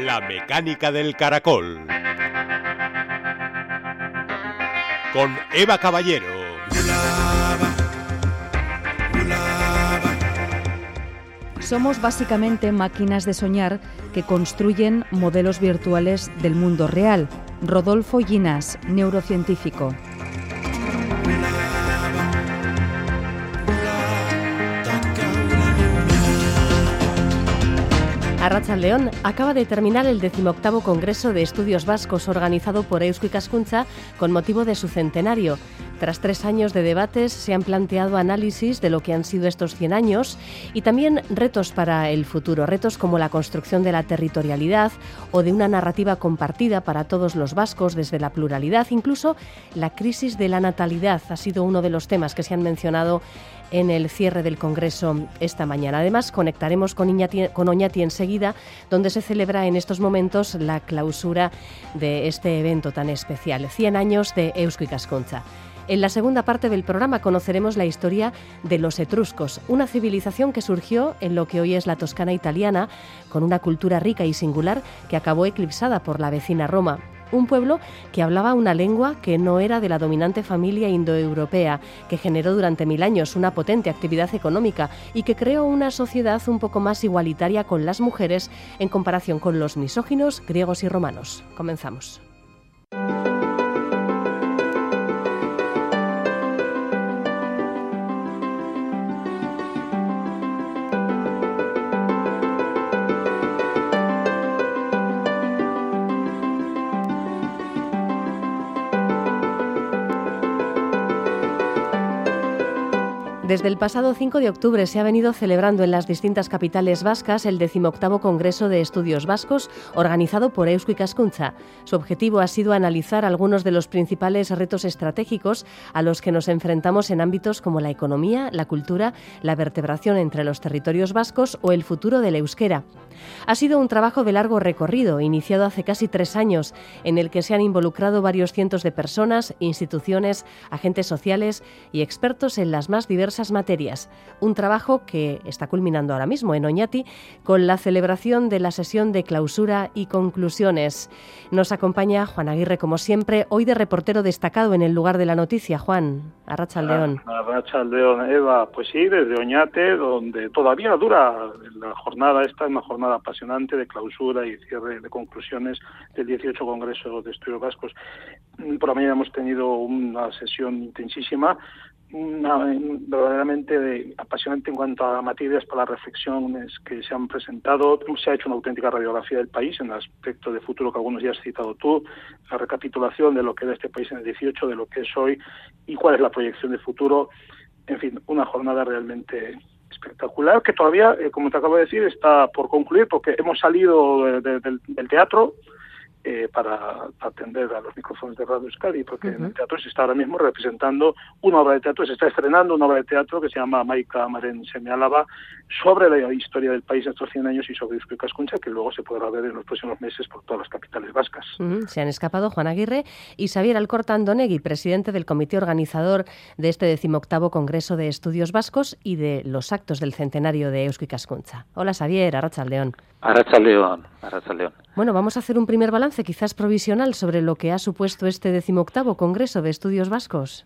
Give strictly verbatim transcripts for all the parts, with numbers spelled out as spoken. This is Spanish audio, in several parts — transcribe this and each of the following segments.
La mecánica del caracol. Con Eva Caballero. Somos básicamente máquinas de soñar que construyen modelos virtuales del mundo real. Rodolfo Llinás, neurocientífico. Arratsaldeon, acaba de terminar el decimoctavo Congreso de Estudios Vascos organizado por Eusko Ikaskuntza con motivo de su centenario. Tras tres años de debates se han planteado análisis de lo que han sido estos cien años y también retos para el futuro, retos como la construcción de la territorialidad o de una narrativa compartida para todos los vascos desde la pluralidad. Incluso la crisis de la natalidad ha sido uno de los temas que se han mencionado en el cierre del Congreso esta mañana. Además, conectaremos con, Iñati, con Oñati enseguida, donde se celebra en estos momentos la clausura de este evento tan especial, cien años de Eusko Ikaskuntza. En la segunda parte del programa conoceremos la historia de los etruscos, una civilización que surgió en lo que hoy es la Toscana italiana, con una cultura rica y singular que acabó eclipsada por la vecina Roma. Un pueblo que hablaba una lengua que no era de la dominante familia indoeuropea, que generó durante mil años una potente actividad económica y que creó una sociedad un poco más igualitaria con las mujeres en comparación con los misóginos griegos y romanos. Comenzamos. Desde el pasado cinco de octubre se ha venido celebrando en las distintas capitales vascas el decimoctavo Congreso de Estudios Vascos organizado por Eusko Ikaskuntza. Su objetivo ha sido analizar algunos de los principales retos estratégicos a los que nos enfrentamos en ámbitos como la economía, la cultura, la vertebración entre los territorios vascos o el futuro del euskera. Ha sido un trabajo de largo recorrido, iniciado hace casi tres años, en el que se han involucrado varios cientos de personas, instituciones, agentes sociales y expertos en las más diversas materias. Un trabajo que está culminando ahora mismo en Oñati con la celebración de la sesión de clausura y conclusiones. Nos acompaña Juan Aguirre, como siempre, hoy de reportero destacado en el lugar de la noticia. Juan, arratsaldeon. Arratsaldeon, Eva. Pues sí, desde Oñate, donde todavía dura la jornada esta, es una jornada apasionante de clausura y cierre de conclusiones del dieciocho Congreso de Estudios Vascos. Por la mañana hemos tenido una sesión intensísima, Una, verdaderamente de, apasionante en cuanto a materias para las reflexiones que se han presentado. Se ha hecho una auténtica radiografía del país en el aspecto de futuro que algunos ya has citado tú, la recapitulación de lo que era este país en el dieciocho, de lo que es hoy y cuál es la proyección de futuro. En fin, una jornada realmente espectacular que todavía, eh, como te acabo de decir, está por concluir porque hemos salido de, de, del, del teatro Eh, para atender a los micrófonos de Radio Euskadi, porque uh-huh. en el teatro se está ahora mismo representando una obra de teatro, se está estrenando una obra de teatro que se llama Maika Maren Seme-Alaba, sobre la historia del país en estos cien años y sobre Eusko Ikaskuntza, que luego se podrá ver en los próximos meses por todas las capitales vascas. Uh-huh. Se han escapado Juan Aguirre y Xabier Alcorta Andonegui, presidente del comité organizador de este decimoctavo Congreso de Estudios Vascos y de los actos del centenario de Eusko Ikaskuntza. Hola Xabier, arratsaldeon. Arratsaldeon, arratsaldeon. Bueno, vamos a hacer un primer balance, quizás provisional, sobre lo que ha supuesto este decimoctavo Congreso de Estudios Vascos.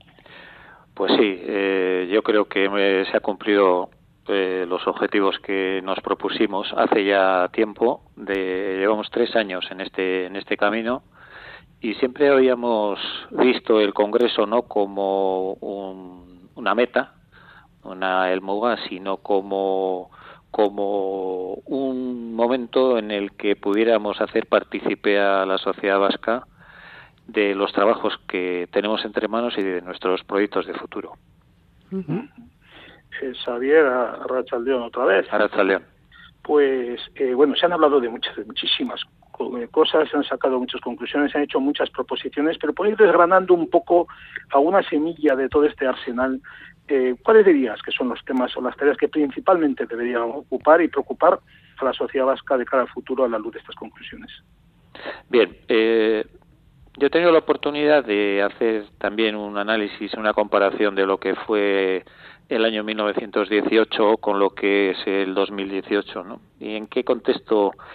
Pues sí, eh, yo creo que eh, se ha cumplido eh, los objetivos que nos propusimos hace ya tiempo. De, llevamos tres años en este en este camino y siempre habíamos visto el Congreso no como un, una meta, una elmuga, sino como como un momento en el que pudiéramos hacer partícipe a la sociedad vasca de los trabajos que tenemos entre manos y de nuestros proyectos de futuro. Uh-huh. Eh, Xabier, arratsaldeon otra vez. Arratsaldeon. Pues, eh, bueno, se han hablado de muchas, de muchísimas cosas, se han sacado muchas conclusiones, se han hecho muchas proposiciones, pero por ir desgranando un poco alguna semilla de todo este arsenal, Eh, ¿cuáles dirías que son los temas o las tareas que principalmente deberían ocupar y preocupar a la sociedad vasca de cara al futuro a la luz de estas conclusiones? Bien, eh, yo he tenido la oportunidad de hacer también un análisis, una comparación de lo que fue el año mil novecientos dieciocho con lo que es el dos mil dieciocho, ¿no? Y en qué contexto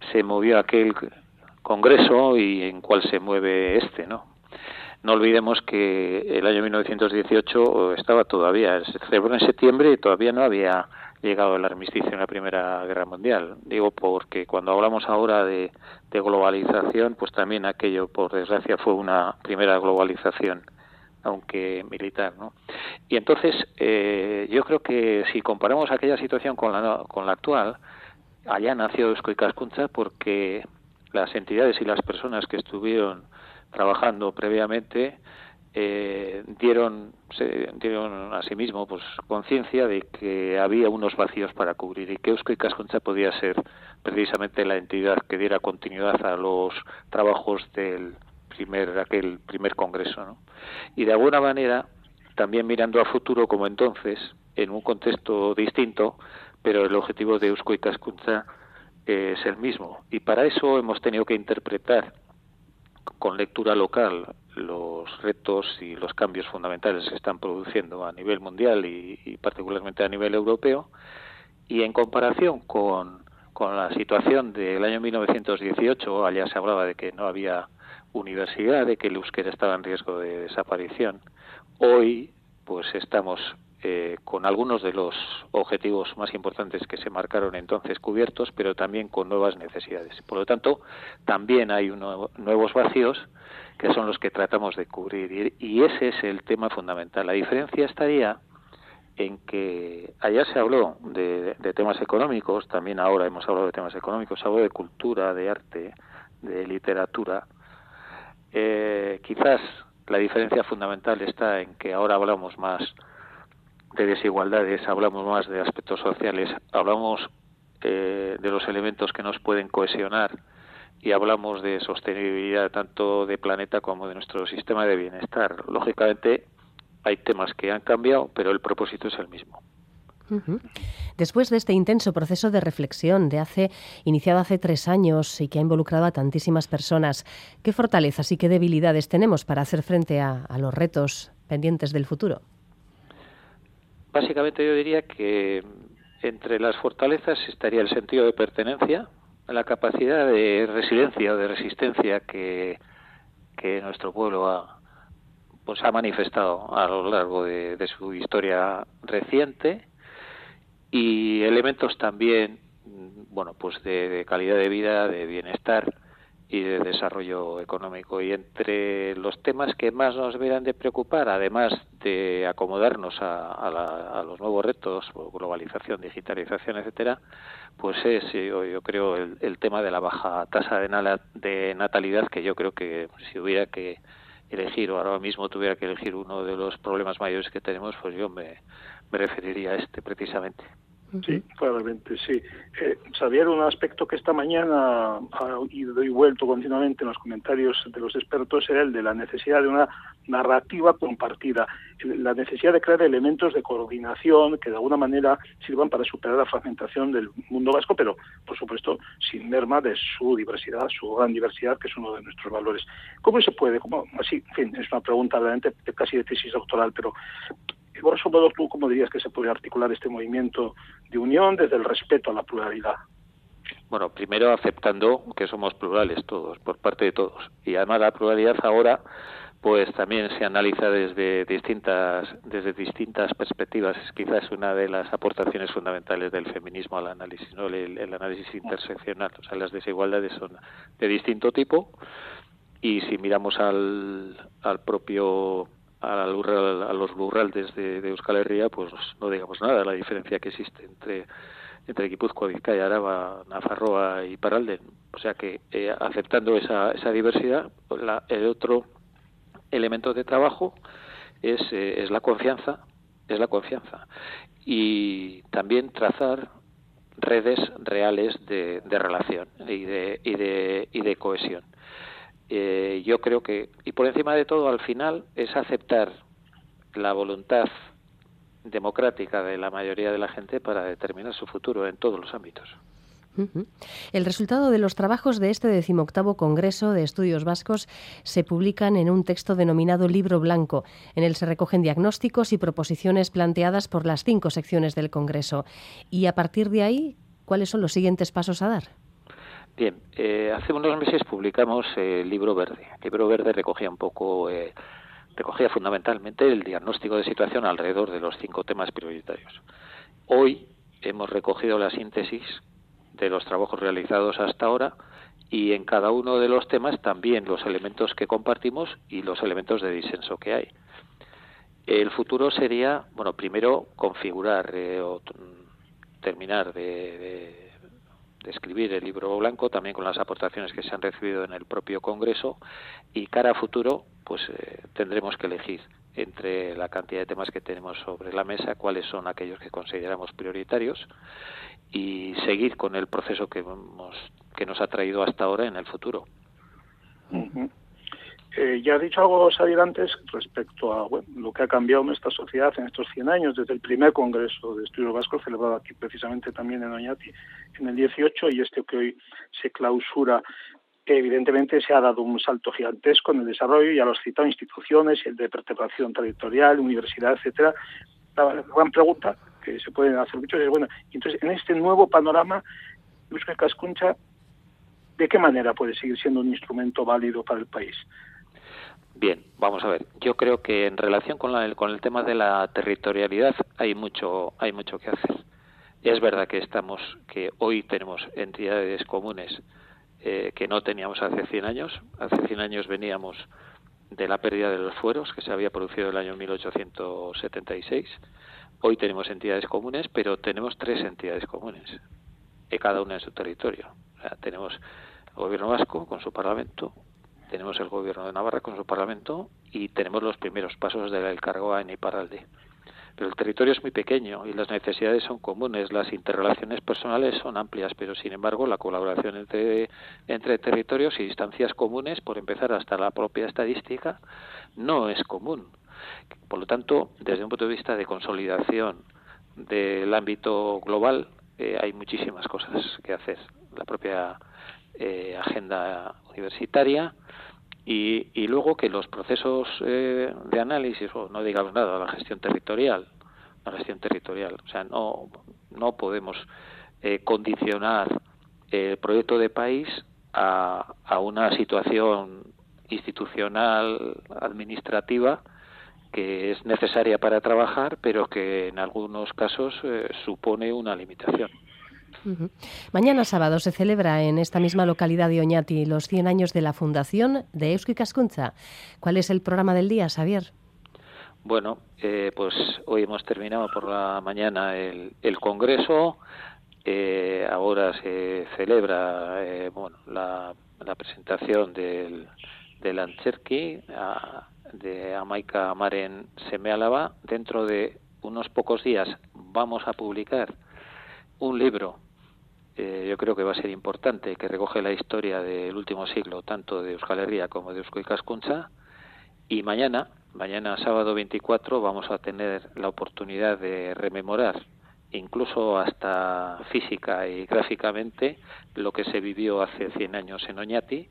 se movió aquel congreso y en cuál se mueve este, ¿no? No olvidemos que el año mil novecientos dieciocho estaba todavía, se celebró en septiembre y todavía no había llegado el armisticio en la Primera Guerra Mundial. Digo porque cuando hablamos ahora de, de globalización, pues también aquello, por desgracia, fue una primera globalización, aunque militar, ¿no? Y entonces, eh, yo creo que si comparamos aquella situación con la, con la actual, allá nació Eusko Ikaskuntza porque las entidades y las personas que estuvieron trabajando previamente eh, dieron se dieron a sí mismo pues conciencia de que había unos vacíos para cubrir y que Eusko Ikaskuntza podía ser precisamente la entidad que diera continuidad a los trabajos del primer aquel primer congreso, ¿no? Y de alguna manera también mirando a futuro como entonces en un contexto distinto, pero el objetivo de Eusko Ikaskuntza eh, es el mismo y para eso hemos tenido que interpretar con lectura local los retos y los cambios fundamentales que se están produciendo a nivel mundial y, y particularmente a nivel europeo, y en comparación con, con la situación del año mil novecientos dieciocho, allá se hablaba de que no había universidad, de que el euskera estaba en riesgo de desaparición. Hoy pues estamos eh, con algunos de los objetivos más importantes que se marcaron entonces cubiertos, pero también con nuevas necesidades. Por lo tanto, también hay uno, nuevos vacíos que son los que tratamos de cubrir, y, y ese es el tema fundamental. La diferencia estaría en que allá se habló de, de temas económicos, también ahora hemos hablado de temas económicos, se habló de cultura, de arte, de literatura. Eh, quizás la diferencia fundamental está en que ahora hablamos más de desigualdades, hablamos más de aspectos sociales, hablamos eh, de los elementos que nos pueden cohesionar y hablamos de sostenibilidad tanto de planeta como de nuestro sistema de bienestar. Lógicamente hay temas que han cambiado, pero el propósito es el mismo. Uh-huh. Después de este intenso proceso de reflexión de hace iniciado hace tres años y que ha involucrado a tantísimas personas, ¿qué fortalezas y qué debilidades tenemos para hacer frente a, a los retos pendientes del futuro? Básicamente yo diría que entre las fortalezas estaría el sentido de pertenencia, la capacidad de resiliencia o de resistencia que, que nuestro pueblo ha, pues ha manifestado a lo largo de, de su historia reciente, y elementos también, bueno, pues de, de calidad de vida, de bienestar y de desarrollo económico. Y entre los temas que más nos deberán de preocupar, además de acomodarnos a, a, la, a los nuevos retos, globalización, digitalización, etcétera, pues es, yo, yo creo, el, el tema de la baja tasa de, nala, de natalidad, que yo creo que si hubiera que elegir, o ahora mismo tuviera que elegir uno de los problemas mayores que tenemos, pues yo me, me referiría a este precisamente. Sí, claramente, sí. Eh, Xavier, un aspecto que esta mañana ha ido y vuelto continuamente en los comentarios de los expertos era el de la necesidad de una narrativa compartida, la necesidad de crear elementos de coordinación que de alguna manera sirvan para superar la fragmentación del mundo vasco, pero por supuesto sin merma de su diversidad, su gran diversidad, que es uno de nuestros valores. ¿Cómo se puede? ¿Cómo? Así, en fin, es una pregunta realmente casi de tesis doctoral, pero por eso, ¿tú cómo dirías que se puede articular este movimiento de unión desde el respeto a la pluralidad? Bueno, primero aceptando que somos plurales todos, por parte de todos. Y además la pluralidad ahora pues también se analiza desde distintas desde distintas perspectivas. Es quizás una de las aportaciones fundamentales del feminismo al análisis, ¿no? El, el análisis interseccional. O sea, las desigualdades son de distinto tipo, y si miramos al, al propio a los lurraldes de, de Euskal Herria, pues no digamos nada de la diferencia que existe entre entre Guipúzcoa, Vizcaya, Araba, Nafarroa y Iparralde. O sea que eh, aceptando esa, esa diversidad, la, el otro elemento de trabajo es, eh, es la confianza, es la confianza y también trazar redes reales de, de relación y de y de y de cohesión. Eh, yo creo que, y por encima de todo, al final, es aceptar la voluntad democrática de la mayoría de la gente para determinar su futuro en todos los ámbitos. Uh-huh. El resultado de los trabajos de este decimoctavo Congreso de Estudios Vascos se publican en un texto denominado Libro Blanco. En él se recogen diagnósticos y proposiciones planteadas por las cinco secciones del Congreso. Y a partir de ahí, ¿cuáles son los siguientes pasos a dar? Bien, eh, hace unos meses publicamos el libro verde. El libro verde recogía un poco, eh, recogía fundamentalmente el diagnóstico de situación alrededor de los cinco temas prioritarios. Hoy hemos recogido la síntesis de los trabajos realizados hasta ahora y en cada uno de los temas también los elementos que compartimos y los elementos de disenso que hay. El futuro sería, bueno, primero configurar eh, o t- terminar de, de, de escribir el libro blanco, también con las aportaciones que se han recibido en el propio Congreso, y cara a futuro, pues eh, tendremos que elegir entre la cantidad de temas que tenemos sobre la mesa, cuáles son aquellos que consideramos prioritarios, y seguir con el proceso que, hemos, que nos ha traído hasta ahora en el futuro. Uh-huh. Eh, ya ha dicho algo, Xavier, antes respecto a bueno, lo que ha cambiado nuestra sociedad en estos cien años, desde el primer Congreso de Estudios Vascos, celebrado aquí precisamente también en Oñati en el dieciocho, y este que hoy se clausura. Evidentemente se ha dado un salto gigantesco en el desarrollo, ya lo has citado, instituciones, el de vertebración territorial, universidad, etcétera. La gran pregunta que se pueden hacer muchos es, bueno, entonces en este nuevo panorama, Eusko Ikaskuntza, ¿de qué manera puede seguir siendo un instrumento válido para el país? Bien, vamos a ver. Yo creo que en relación con, la, con el tema de la territorialidad hay mucho, hay mucho que hacer. Es verdad que estamos, que hoy tenemos entidades comunes eh, que no teníamos hace cien años. Hace cien años veníamos de la pérdida de los fueros que se había producido en el año mil ochocientos setenta y seis. Hoy tenemos entidades comunes, pero tenemos tres entidades comunes, eh, cada una en su territorio. O sea, tenemos el Gobierno vasco con su Parlamento, tenemos el Gobierno de Navarra con su Parlamento y tenemos los primeros pasos del Elkargoa en Iparralde. Pero el territorio es muy pequeño y las necesidades son comunes, las interrelaciones personales son amplias, pero sin embargo la colaboración entre, entre territorios y distancias comunes, por empezar hasta la propia estadística, no es común. Por lo tanto, desde un punto de vista de consolidación del ámbito global, eh, hay muchísimas cosas que hacer. La propia eh, agenda universitaria, Y, y luego que los procesos eh, de análisis, o no digamos nada, la gestión territorial, la gestión territorial, o sea, no no podemos eh, condicionar el proyecto de país a, a una situación institucional, administrativa, que es necesaria para trabajar, pero que en algunos casos eh, supone una limitación. Uh-huh. Mañana sábado se celebra en esta misma localidad de Oñati los cien años de la fundación de Eusko Ikaskuntza. ¿Cuál es el programa del día, Xavier? Bueno, eh, pues hoy hemos terminado por la mañana el, el congreso. Eh, ahora se celebra eh, bueno, la, la presentación del, del Antzerki a, de Amaika Amaren Seme-Alaba. Dentro de unos pocos días vamos a publicar un libro, eh, yo creo que va a ser importante, que recoge la historia del último siglo, tanto de Euskal Herria como de Eusko Ikaskuntza. Y mañana, mañana sábado veinticuatro, vamos a tener la oportunidad de rememorar, incluso hasta física y gráficamente, lo que se vivió hace cien años en Oñati,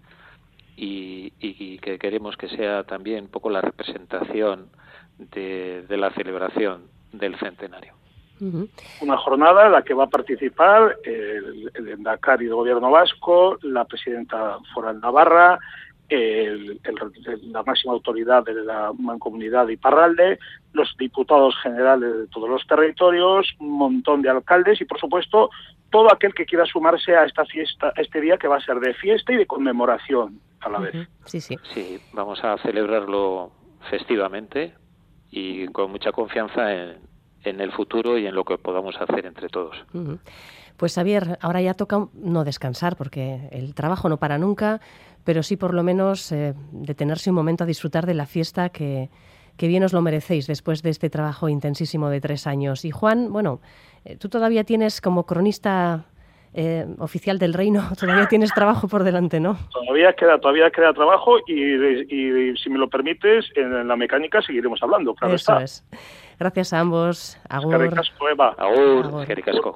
y, y que queremos que sea también un poco la representación de, de la celebración del centenario. Uh-huh. Una jornada en la que va a participar el, el Endacari del Gobierno vasco, la presidenta foral Navarra, el, el, la máxima autoridad de la Mancomunidad de Iparralde, los diputados generales de todos los territorios, un montón de alcaldes y, por supuesto, todo aquel que quiera sumarse a esta fiesta, a este día que va a ser de fiesta y de conmemoración a la vez. Uh-huh. Sí, sí. Sí, vamos a celebrarlo festivamente y con mucha confianza en, en el futuro y en lo que podamos hacer entre todos. Uh-huh. Pues Xavier, ahora ya toca no descansar porque el trabajo no para nunca, pero sí por lo menos eh, detenerse un momento a disfrutar de la fiesta que, que bien os lo merecéis después de este trabajo intensísimo de tres años. Y Juan, bueno, eh, tú todavía tienes como cronista eh, oficial del reino, todavía tienes trabajo por delante, ¿no? Todavía queda, todavía queda trabajo y, y, y si me lo permites, en la mecánica seguiremos hablando, claro. Eso está. Es. Gracias a ambos. Agur. Eskerrik asko, Eva. Agur, eskerrik asko.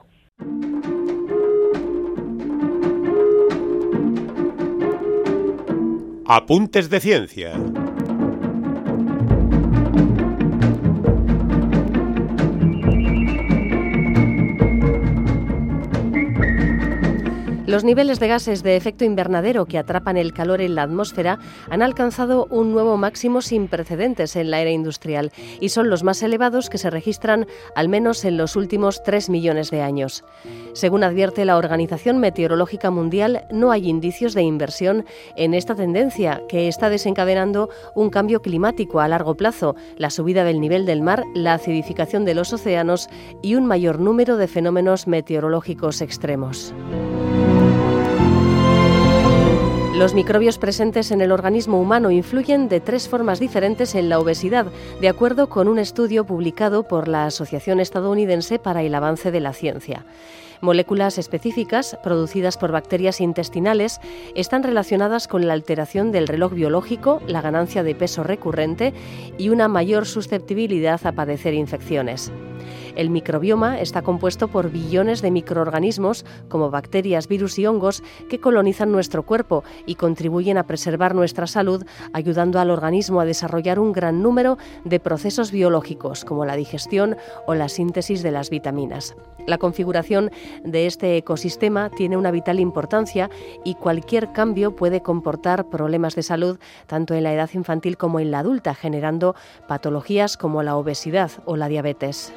Apuntes de ciencia. Los niveles de gases de efecto invernadero que atrapan el calor en la atmósfera han alcanzado un nuevo máximo sin precedentes en la era industrial y son los más elevados que se registran al menos en los últimos tres millones de años. Según advierte la Organización Meteorológica Mundial, no hay indicios de inversión en esta tendencia que está desencadenando un cambio climático a largo plazo, la subida del nivel del mar, la acidificación de los océanos y un mayor número de fenómenos meteorológicos extremos. Los microbios presentes en el organismo humano influyen de tres formas diferentes en la obesidad, de acuerdo con un estudio publicado por la Asociación Estadounidense para el Avance de la Ciencia. Moléculas específicas, producidas por bacterias intestinales, están relacionadas con la alteración del reloj biológico, la ganancia de peso recurrente y una mayor susceptibilidad a padecer infecciones. El microbioma está compuesto por billones de microorganismos, como bacterias, virus y hongos, que colonizan nuestro cuerpo y contribuyen a preservar nuestra salud, ayudando al organismo a desarrollar un gran número de procesos biológicos, como la digestión o la síntesis de las vitaminas. La configuración de este ecosistema tiene una vital importancia y cualquier cambio puede comportar problemas de salud tanto en la edad infantil como en la adulta, generando patologías como la obesidad o la diabetes.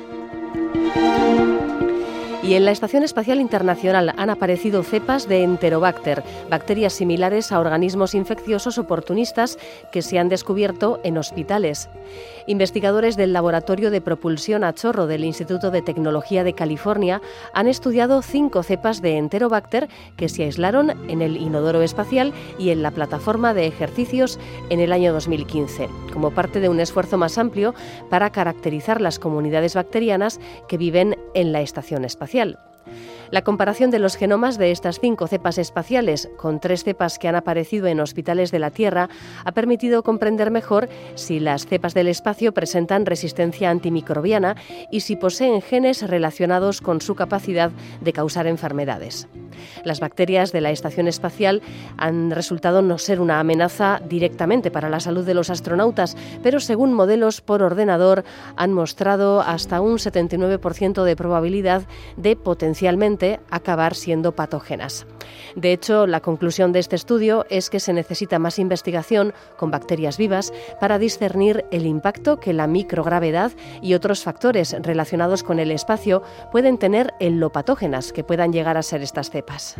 Y en la Estación Espacial Internacional han aparecido cepas de Enterobacter, bacterias similares a organismos infecciosos oportunistas que se han descubierto en hospitales. Investigadores del Laboratorio de Propulsión a Chorro del Instituto de Tecnología de California han estudiado cinco cepas de Enterobacter que se aislaron en el inodoro espacial y en la plataforma de ejercicios en el año dos mil quince, como parte de un esfuerzo más amplio para caracterizar las comunidades bacterianas que viven en la estación espacial. La comparación de los genomas de estas cinco cepas espaciales con tres cepas que han aparecido en hospitales de la Tierra ha permitido comprender mejor si las cepas del espacio presentan resistencia antimicrobiana y si poseen genes relacionados con su capacidad de causar enfermedades. Las bacterias de la estación espacial han resultado no ser una amenaza directamente para la salud de los astronautas, pero según modelos por ordenador han mostrado hasta un setenta y nueve por ciento de probabilidad de potencialmente acabar siendo patógenas. De hecho, la conclusión de este estudio es que se necesita más investigación con bacterias vivas para discernir el impacto que la microgravedad y otros factores relacionados con el espacio pueden tener en lo patógenas que puedan llegar a ser estas cepas.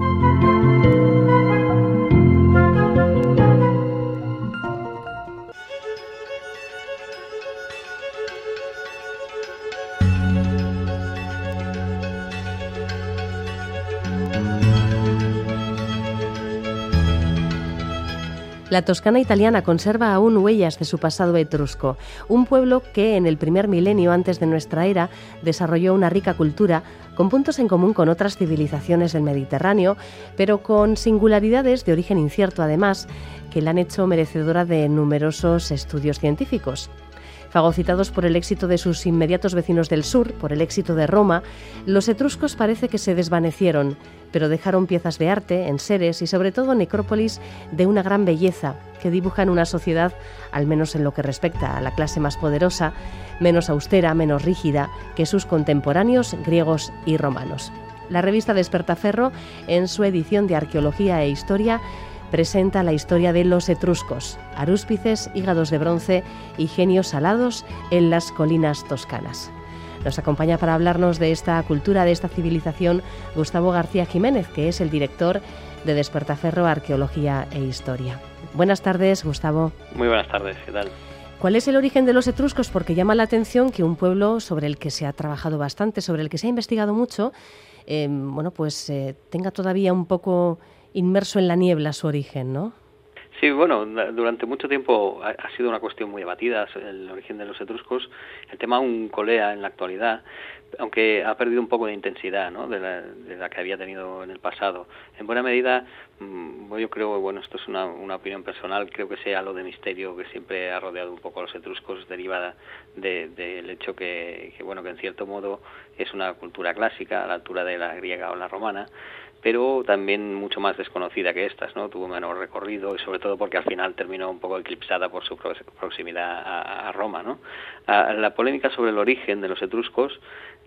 La Toscana italiana conserva aún huellas de su pasado etrusco, un pueblo que en el primer milenio antes de nuestra era desarrolló una rica cultura con puntos en común con otras civilizaciones del Mediterráneo, pero con singularidades de origen incierto además, que la han hecho merecedora de numerosos estudios científicos. Fagocitados por el éxito de sus inmediatos vecinos del sur, por el éxito de Roma, los etruscos parece que se desvanecieron, pero dejaron piezas de arte, enseres y sobre todo necrópolis de una gran belleza que dibujan una sociedad, al menos en lo que respecta a la clase más poderosa, menos austera, menos rígida que sus contemporáneos griegos y romanos. La revista Despertaferro, en su edición de Arqueología e Historia, presenta la historia de los etruscos, arúspices, hígados de bronce y genios alados en las colinas toscanas. Nos acompaña para hablarnos de esta cultura, de esta civilización, Gustavo García Jiménez, que es el director de Despertaferro, Arqueología e Historia. Buenas tardes, Gustavo. Muy buenas tardes, ¿qué tal? ¿Cuál es el origen de los etruscos? Porque llama la atención que un pueblo sobre el que se ha trabajado bastante, sobre el que se ha investigado mucho, eh, bueno, pues eh, tenga todavía un poco inmerso en la niebla su origen, ¿no? Sí, bueno, durante mucho tiempo ha, ha sido una cuestión muy debatida el origen de los etruscos. El tema aún colea en la actualidad, aunque ha perdido un poco de intensidad, ¿no?, de la, de la que había tenido en el pasado. En buena medida, mmm, yo creo, bueno, esto es una, una opinión personal, creo que sea lo de misterio que siempre ha rodeado un poco a los etruscos, derivada del de, de hecho que, que, bueno, que en cierto modo es una cultura clásica, a la altura de la griega o la romana, pero también mucho más desconocida que estas, ¿no? Tuvo menor recorrido y sobre todo porque al final terminó un poco eclipsada por su proximidad a, a Roma, ¿no? A, la polémica sobre el origen de los etruscos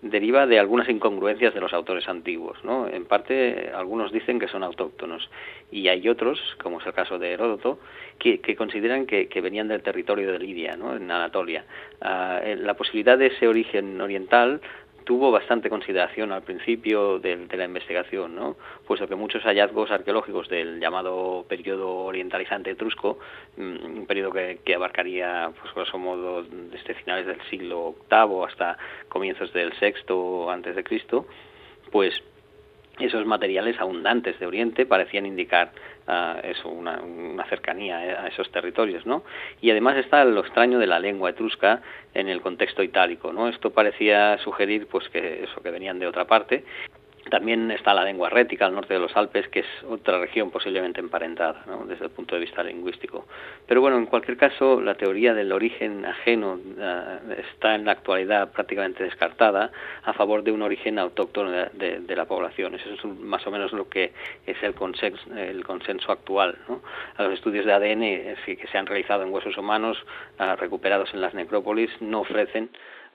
deriva de algunas incongruencias de los autores antiguos, ¿no? En parte, algunos dicen que son autóctonos, y hay otros, como es el caso de Heródoto, que, que consideran que, que venían del territorio de Lidia, ¿no? En Anatolia. Uh, la posibilidad de ese origen oriental tuvo bastante consideración al principio de, de la investigación, ¿no? Puesto que muchos hallazgos arqueológicos del llamado periodo orientalizante etrusco, un periodo que, que abarcaría, pues grosso modo, desde finales del siglo octavo hasta comienzos del sexto antes de Cristo, pues esos materiales abundantes de Oriente parecían indicar uh, eso, una, una cercanía a esos territorios, ¿no? Y además está lo extraño de la lengua etrusca en el contexto itálico, ¿no? Esto parecía sugerir, pues, que eso, que venían de otra parte. También está la lengua rética al norte de los Alpes, que es otra región posiblemente emparentada, ¿no? Desde el punto de vista lingüístico. Pero bueno, en cualquier caso, la teoría del origen ajeno uh, está en la actualidad prácticamente descartada a favor de un origen autóctono de, de, de la población. Eso es más o menos lo que es el consenso, el consenso actual, ¿no? A los estudios de A D N que se han realizado en huesos humanos uh, recuperados en las necrópolis no ofrecen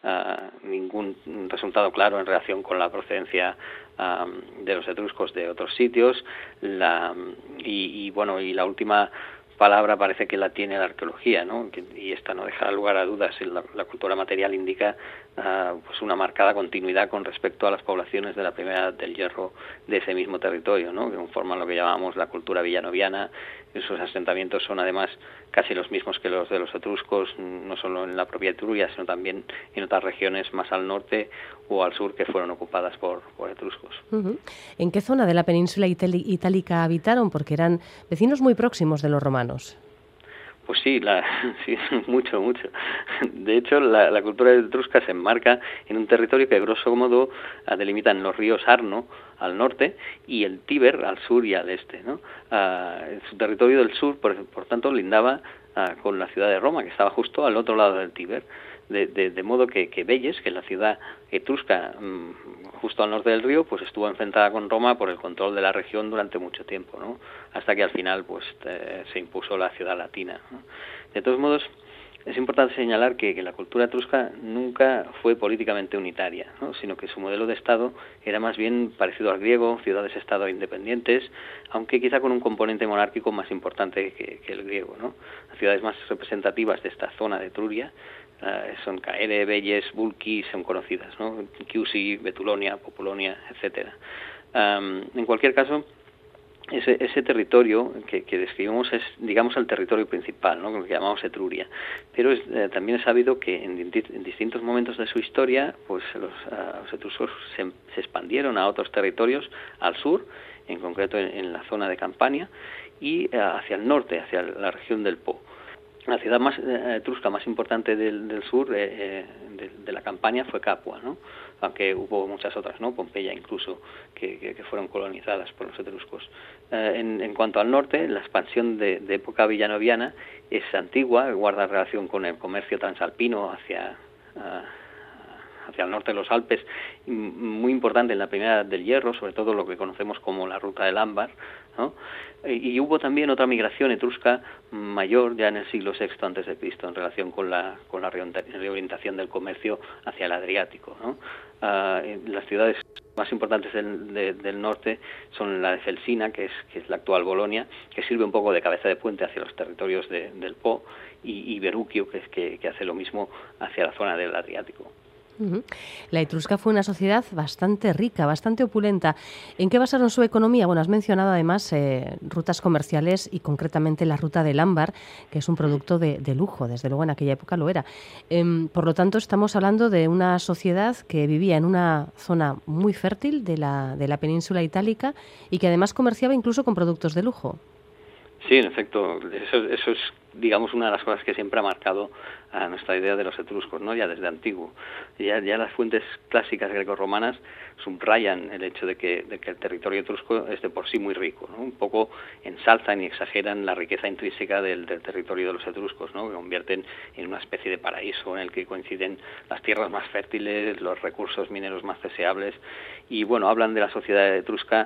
uh, ningún resultado claro en relación con la procedencia Um, de los etruscos de otros sitios, la, y, y bueno, y la última palabra parece que la tiene la arqueología, ¿no? Que, y esta no deja lugar a dudas. La, la cultura material indica uh, pues una marcada continuidad con respecto a las poblaciones de la primera edad del hierro de ese mismo territorio, ¿no? Que conforman lo que llamamos la cultura villanoviana. Esos asentamientos son además casi los mismos que los de los etruscos, no solo en la propia Etruria, sino también en otras regiones más al norte o al sur que fueron ocupadas por, por etruscos. Uh-huh. ¿En qué zona de la península itálica habitaron? Porque eran vecinos muy próximos de los romanos. Pues sí, la, sí, mucho, mucho. De hecho, la, la cultura etrusca se enmarca en un territorio que, grosso modo, delimitan los ríos Arno al norte y el Tíber al sur y al este, ¿no? Uh, su territorio del sur, por, por tanto, lindaba uh, con la ciudad de Roma, que estaba justo al otro lado del Tíber. De, de, de modo que, que Velles, que es la ciudad etrusca mmm, justo al norte del río, pues estuvo enfrentada con Roma por el control de la región durante mucho tiempo, ¿no? Hasta que al final pues eh, se impuso la ciudad latina, ¿no? De todos modos, es importante señalar que, que la cultura etrusca nunca fue políticamente unitaria, ¿no? Sino que su modelo de Estado era más bien parecido al griego, ciudades-estado independientes, aunque quizá con un componente monárquico más importante que, que el griego, ¿no? Las ciudades más representativas de esta zona de Etruria Uh, son Caere, Velles, Bulki, son conocidas, ¿no? Chiusi, Betulonia, Populonia, etcétera. Um, en cualquier caso, ese, ese territorio que, que describimos es, digamos, el territorio principal, ¿no? Lo que llamamos Etruria. Pero es, eh, también es sabido que en, en distintos momentos de su historia, pues los, uh, los etruscos se, se expandieron a otros territorios al sur, en concreto en, en la zona de Campania, y uh, hacia el norte, hacia la región del Po. La ciudad más eh, etrusca más importante del, del sur eh, eh, de, de la Campania fue Capua, ¿no? Aunque hubo muchas otras, ¿no? Pompeya incluso, que, que, que fueron colonizadas por los etruscos. Eh, en, en cuanto al norte, la expansión de, de época villanoviana es antigua, guarda relación con el comercio transalpino hacia, uh, hacia el norte de los Alpes, muy importante en la primera edad del hierro, sobre todo lo que conocemos como la ruta del ámbar, ¿no? Y, y hubo también otra migración etrusca mayor ya en el siglo sexto antes de Cristo en relación con la con la reorientación del comercio hacia el Adriático, ¿no? Uh, las ciudades más importantes del, de, del norte son la de Celsina, que es que es la actual Bolonia, que sirve un poco de cabeza de puente hacia los territorios de, del Po, y, y Beruquio, que es que, que hace lo mismo hacia la zona del Adriático. Uh-huh. La etrusca fue una sociedad bastante rica, bastante opulenta. ¿En qué basaron su economía? Bueno, has mencionado además eh, rutas comerciales y concretamente la ruta del ámbar, que es un producto de, de lujo, desde luego en aquella época lo era. Eh, por lo tanto, estamos hablando de una sociedad que vivía en una zona muy fértil de la, de la península itálica y que además comerciaba incluso con productos de lujo. Sí, en efecto, eso, eso es, digamos, una de las cosas que siempre ha marcado a nuestra idea de los etruscos, ¿no? Ya desde antiguo. Ya, ya las fuentes clásicas grecorromanas subrayan el hecho de que, de que el territorio etrusco es de por sí muy rico, ¿no? Un poco ensalzan y exageran la riqueza intrínseca del, del territorio de los etruscos, ¿no? Que convierten en una especie de paraíso en el que coinciden las tierras más fértiles, los recursos mineros más deseables, y bueno, hablan de la sociedad etrusca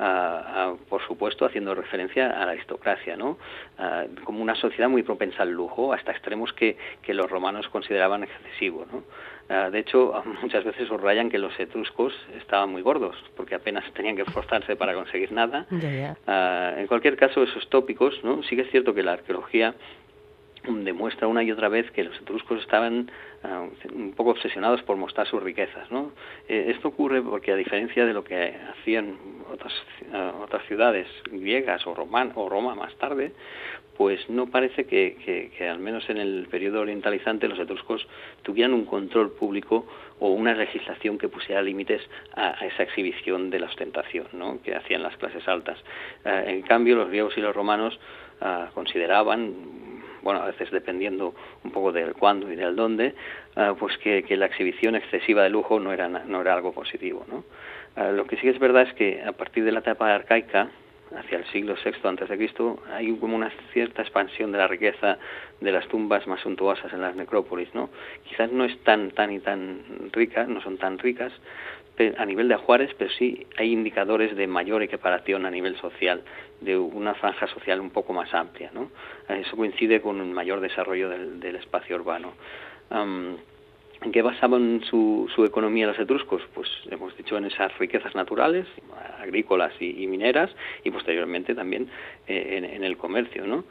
uh, uh, por supuesto haciendo referencia a la aristocracia, ¿no? Uh, como una sociedad muy propensa al lujo, hasta extremos que, que los romanos consideraban excesivo, ¿no? Uh, de hecho, muchas veces subrayan que los etruscos estaban muy gordos, porque apenas tenían que esforzarse para conseguir nada. Yeah, yeah. Uh, en cualquier caso, esos tópicos, ¿no? Sí que es cierto que la arqueología demuestra una y otra vez que los etruscos estaban uh, un poco obsesionados por mostrar sus riquezas, ¿no? Eh, esto ocurre porque, a diferencia de lo que hacían otras uh, otras ciudades griegas o, Roman, o Roma más tarde, pues no parece que, que, que al menos en el periodo orientalizante los etruscos tuvieran un control público o una legislación que pusiera límites a, a esa exhibición de la ostentación, ¿no? Que hacían las clases altas. Uh, en cambio, los griegos y los romanos uh, consideraban, bueno, a veces dependiendo un poco del cuándo y del dónde, uh, pues que, que la exhibición excesiva de lujo no era, no era algo positivo, ¿no? Uh, lo que sí es verdad es que a partir de la etapa arcaica, hacia el siglo sexto antes de Cristo, hay como una cierta expansión de la riqueza de las tumbas más suntuosas en las necrópolis, ¿no? Quizás no es tan, tan y tan rica, no son tan ricas a nivel de ajuares, pero sí hay indicadores de mayor equiparación a nivel social, de una franja social un poco más amplia, ¿no? Eso coincide con un mayor desarrollo del, del espacio urbano. Um, ¿En qué basaban su, su economía los etruscos? Pues hemos dicho en esas riquezas naturales, agrícolas y, y mineras, y posteriormente también eh, en, en el comercio, ¿no?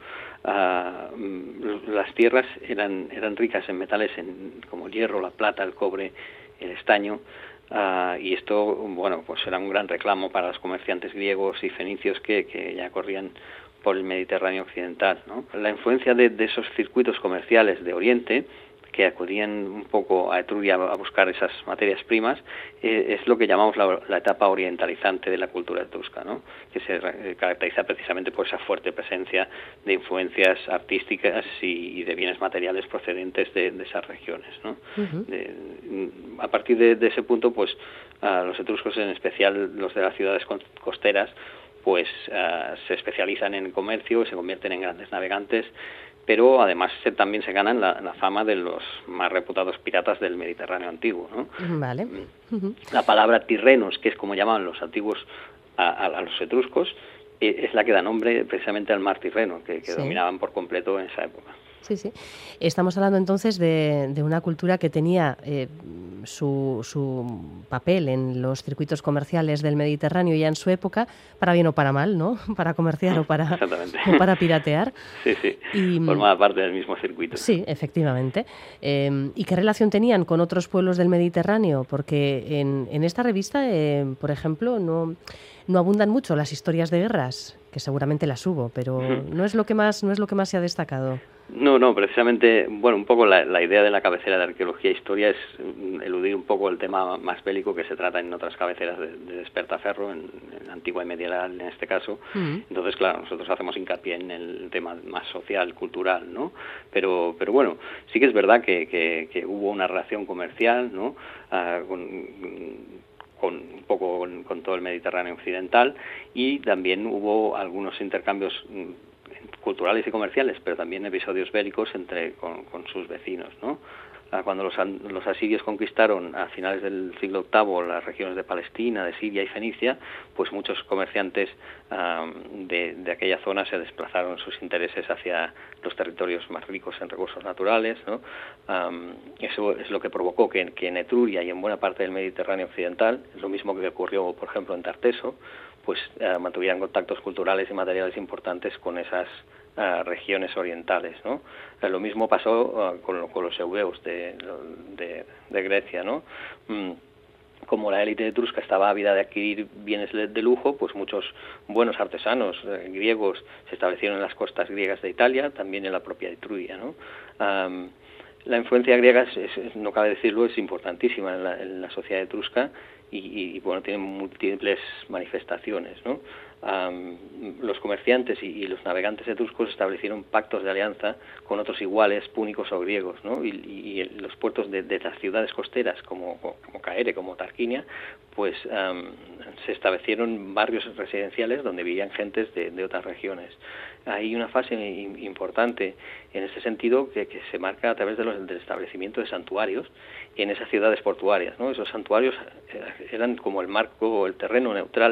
Uh, las tierras eran, eran ricas en metales en, como el hierro, la plata, el cobre, el estaño, uh, y esto, bueno, pues era un gran reclamo para los comerciantes griegos y fenicios que, que ya corrían por el Mediterráneo occidental, ¿no? La influencia de, de esos circuitos comerciales de Oriente, que acudían un poco a Etruria a buscar esas materias primas, eh, es lo que llamamos la, la etapa orientalizante de la cultura etrusca, ¿no? Que se eh, caracteriza precisamente por esa fuerte presencia de influencias artísticas y, y de bienes materiales procedentes de, de esas regiones, ¿no? Uh-huh. de, a partir de, de ese punto, pues uh, los etruscos, en especial los de las ciudades costeras, pues uh, se especializan en comercio, se convierten en grandes navegantes, pero además se, también se ganan la, la fama de los más reputados piratas del Mediterráneo antiguo, ¿no? Vale. Uh-huh. La palabra tirrenos, que es como llamaban los antiguos a, a, a los etruscos, eh, es la que da nombre precisamente al mar Tirreno, que, que sí. dominaban por completo en esa época. Sí, sí. Estamos hablando entonces de, de una cultura que tenía eh, su, su papel en los circuitos comerciales del Mediterráneo ya en su época, para bien o para mal, ¿no? Para comerciar o para, o para piratear. Sí, sí. Y, formaba parte del mismo circuito. Sí, efectivamente. Eh, ¿Y qué relación tenían con otros pueblos del Mediterráneo? Porque en, en esta revista, eh, por ejemplo, no, no abundan mucho las historias de guerras, que seguramente las hubo, pero uh-huh. no es lo que más, no es lo que más se ha destacado. No, no, precisamente, bueno, un poco la, la idea de la cabecera de Arqueología e Historia es eludir un poco el tema más bélico que se trata en otras cabeceras de, de Despertaferro, en, en Antigua y Medieval en este caso. Uh-huh. Entonces, claro, nosotros hacemos hincapié en el tema más social, cultural, ¿no? Pero, pero bueno, sí que es verdad que, que, que hubo una relación comercial, ¿no? Uh, con, con un poco con, con todo el Mediterráneo occidental, y también hubo algunos intercambios culturales y comerciales, pero también episodios bélicos entre con, con sus vecinos, ¿no? Cuando los, los asirios conquistaron a finales del siglo octavo las regiones de Palestina, de Siria y Fenicia, pues muchos comerciantes um, de, de aquella zona se desplazaron sus intereses hacia los territorios más ricos en recursos naturales, ¿no? Um, eso es lo que provocó que, que en Etruria y en buena parte del Mediterráneo occidental, es lo mismo que ocurrió, por ejemplo, en Tarteso, pues uh, mantuvieran contactos culturales y materiales importantes con esas Uh, regiones orientales, ¿no? Uh, lo mismo pasó uh, con, con los eubeos de, de, de Grecia, ¿no? Mm. Como la élite etrusca estaba ávida de adquirir bienes de lujo, pues muchos buenos artesanos eh, griegos se establecieron en las costas griegas de Italia, también en la propia Etruria, ¿no? Um, la influencia griega, es, es, no cabe decirlo, es importantísima en la, en la sociedad etrusca y, y, y bueno, tiene múltiples manifestaciones, ¿no? Um, los comerciantes y, y los navegantes etruscos establecieron pactos de alianza con otros iguales púnicos o griegos, ¿no? Y, y, y los puertos de, de las ciudades costeras como, como Caere, como Tarquinia, pues um, se establecieron barrios residenciales donde vivían gentes de, de otras regiones. Hay una fase importante en ese sentido que, que se marca a través de los, del establecimiento de santuarios en esas ciudades portuarias, ¿no? Esos santuarios eran como el marco o el terreno neutral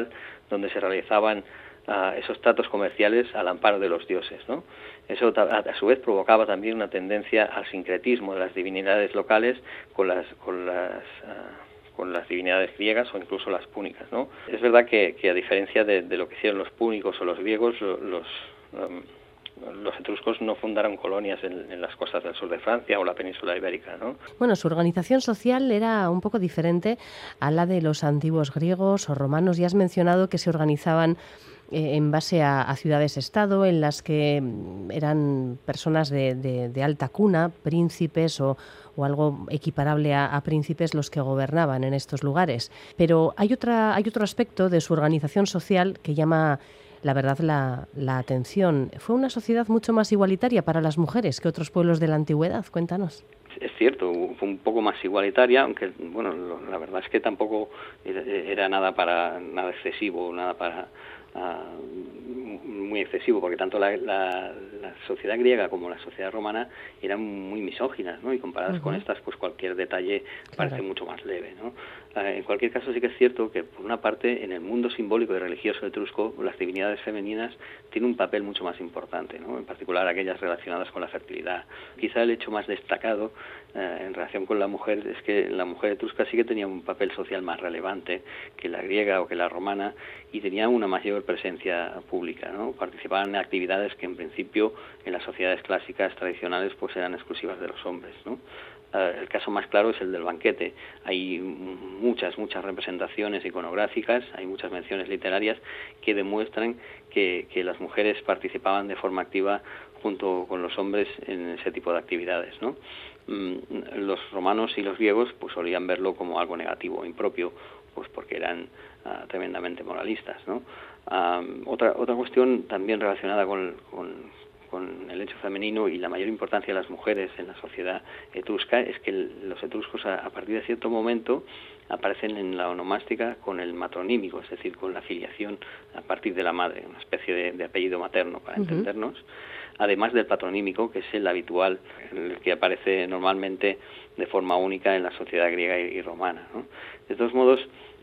donde se realizaban uh, esos tratos comerciales al amparo de los dioses, ¿no? Eso a, a su vez provocaba también una tendencia al sincretismo de las divinidades locales con las con las uh, con las divinidades griegas o incluso las púnicas, ¿no? Es verdad que, que a diferencia de, de lo que hicieron los púnicos o los griegos, los um, los etruscos no fundaron colonias en, en las costas del sur de Francia o la península ibérica, ¿no? Bueno, su organización social era un poco diferente a la de los antiguos griegos o romanos. Ya has mencionado que se organizaban eh, en base a, a ciudades-estado, en las que eran personas de, de, de alta cuna, príncipes o, o algo equiparable a, a príncipes los que gobernaban en estos lugares. Pero hay otra, hay otro aspecto de su organización social que llama la verdad la, la atención. Fue una sociedad mucho más igualitaria para las mujeres que otros pueblos de la antigüedad. Cuéntanos. Es cierto, fue un poco más igualitaria, aunque bueno, lo, la verdad es que tampoco era, era nada para nada excesivo, nada para uh, muy excesivo, porque tanto la, la, la sociedad griega como la sociedad romana eran muy misóginas, ¿no? Y comparadas uh-huh. con estas, pues cualquier detalle claro. parece mucho más leve, ¿no? Uh, en cualquier caso sí que es cierto que por una parte en el mundo simbólico y religioso etrusco las divinidades femeninas tienen un papel mucho más importante, ¿no? En particular aquellas relacionadas con la fertilidad. Quizá el hecho más destacado eh, en relación con la mujer es que la mujer etrusca sí que tenía un papel social más relevante que la griega o que la romana y tenía una mayor presencia pública, ¿no? Participaban en actividades que en principio en las sociedades clásicas tradicionales pues eran exclusivas de los hombres, ¿no? El caso más claro es el del banquete. Hay muchas, muchas representaciones iconográficas, hay muchas menciones literarias que demuestran que, que las mujeres participaban de forma activa junto con los hombres en ese tipo de actividades, ¿no? Los romanos y los griegos pues solían verlo como algo negativo, impropio, pues porque eran uh, tremendamente moralistas, ¿no? Um, otra otra cuestión también relacionada con, con con el hecho femenino y la mayor importancia de las mujeres en la sociedad etrusca es que el, los etruscos a, a partir de cierto momento aparecen en la onomástica con el matronímico, es decir, con la filiación a partir de la madre, una especie de, de apellido materno para uh-huh. entendernos, además del patronímico, que es el habitual, el que aparece normalmente de forma única en la sociedad griega y, y romana, ¿no? De todos modos,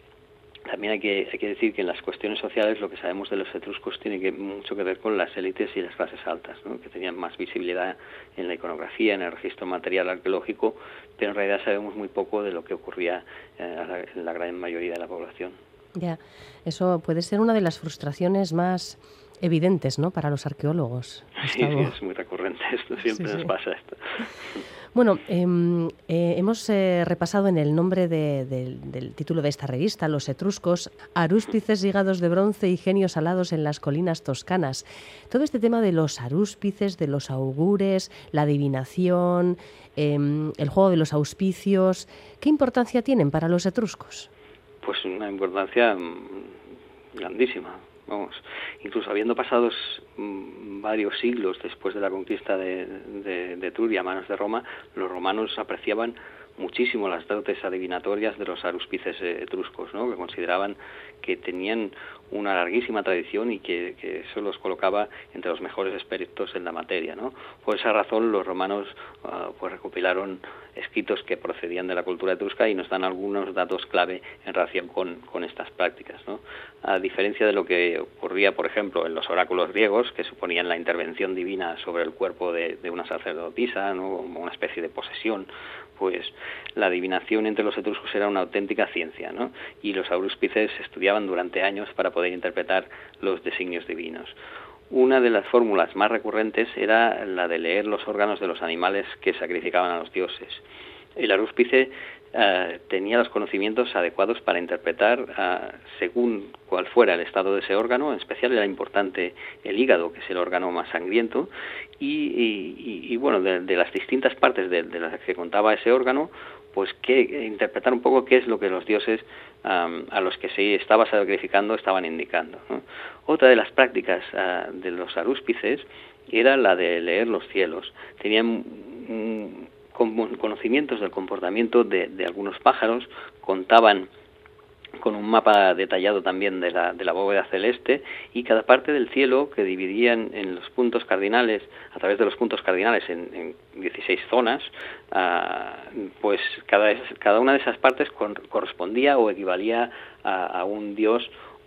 también hay que, hay que decir que en las cuestiones sociales lo que sabemos de los etruscos tiene que, mucho que ver con las élites y las clases altas, ¿no? Que tenían más visibilidad en la iconografía, en el registro material arqueológico, pero en realidad sabemos muy poco de lo que ocurría eh, en la gran mayoría de la población. Ya, eso puede ser una de las frustraciones más evidentes, ¿no?, para los arqueólogos. Sí, sí, es muy recurrente esto, siempre sí, nos sí. pasa esto. Bueno, eh, eh, hemos eh, repasado en el nombre de, de, del título de esta revista, Los etruscos, arúspices, hígados de bronce y genios alados en las colinas toscanas. Todo este tema de los arúspices, de los augures, la adivinación, eh, el juego de los auspicios, ¿qué importancia tienen para los etruscos? Pues una importancia grandísima. Vamos, incluso habiendo pasado mmm, varios siglos después de la conquista de, de, de Etruria a manos de Roma, los romanos apreciaban muchísimo las dotes adivinatorias de los arúspices etruscos, ¿no?, que consideraban que tenían una larguísima tradición y que, que eso los colocaba entre los mejores expertos en la materia, ¿no? Por esa razón los romanos uh, pues recopilaron escritos que procedían de la cultura etrusca y nos dan algunos datos clave en relación con, con estas prácticas, ¿no? A diferencia de lo que ocurría, por ejemplo, en los oráculos griegos, que suponían la intervención divina sobre el cuerpo de, de una sacerdotisa, ¿no?, como una especie de posesión, pues la adivinación entre los etruscos era una auténtica ciencia, ¿no? Y los arúspices estudiaban durante años para poder interpretar los designios divinos. Una de las fórmulas más recurrentes era la de leer los órganos de los animales que sacrificaban a los dioses. El arúspice uh, tenía los conocimientos adecuados para interpretar uh, según cuál fuera el estado de ese órgano. En especial era importante el hígado, que es el órgano más sangriento, y, y, y bueno, de, de las distintas partes de, de las que contaba ese órgano, pues que interpretar un poco qué es lo que los dioses um, a los que se estaba sacrificando estaban indicando, ¿no? Otra de las prácticas uh, de los arúspices era la de leer los cielos. Tenían um, conocimientos del comportamiento de, de algunos pájaros, contaban con un mapa detallado también de la, de la bóveda celeste, y cada parte del cielo que dividían en los puntos cardinales, a través de los puntos cardinales en, en dieciséis zonas, uh, pues cada, cada una de esas partes con, correspondía o equivalía a, a un dios